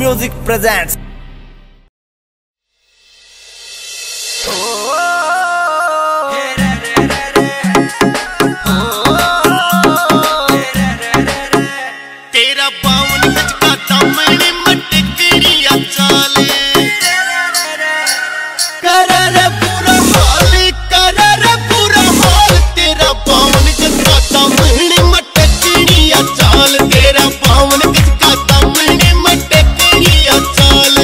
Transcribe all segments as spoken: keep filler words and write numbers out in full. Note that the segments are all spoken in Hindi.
Music presents. तेरा बावन गज का दामन मटकरिया चाले कर रे पूरा हाल कर रे पूरा हाल तेरा बावन गज का दामन मटकरिया चाल तेरा बावन गज का दामन मटकरिया चाल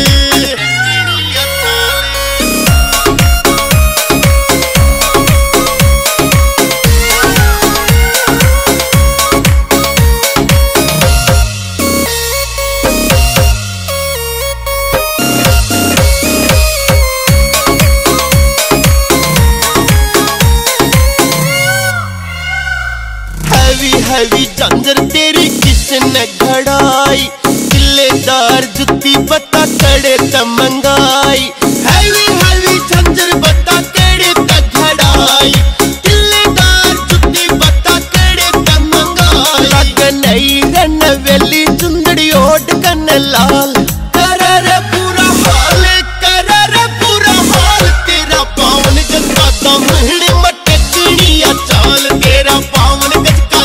हैवी जंजर तेरी किसने घड़ाई किलेदार जुत्ती बता कड़े त मंगाई हैवी हैवी जंजर बता कड़े त घड़ाई किलेदार जुत्ती बता कड़े त मंगाई लग नहीं रन वेली चुंदड़ी ओट कन लाल कर रे पूरा हाल कर रे पूरा हाल तेरा पावन गज का दामन मटकरिया चाल तेरा पावन गज का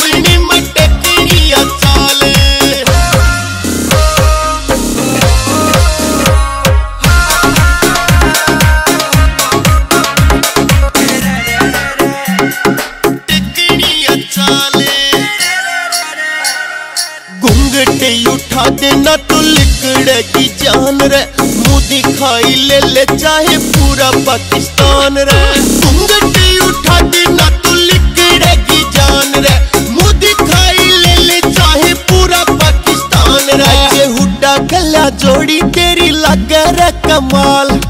घूंघटे उठा देना तो लिकड़ेगी जान रे मुंह दिखाई ले ले चाहे पूरा पाकिस्तान रे घूंघटे उठा देना तो लिकड़ेगी जान रे मुंह दिखाई ले ले चाहे पूरा पाकिस्तान रे ये हुड्डा गला जोड़ी तेरी लगे रे कमाल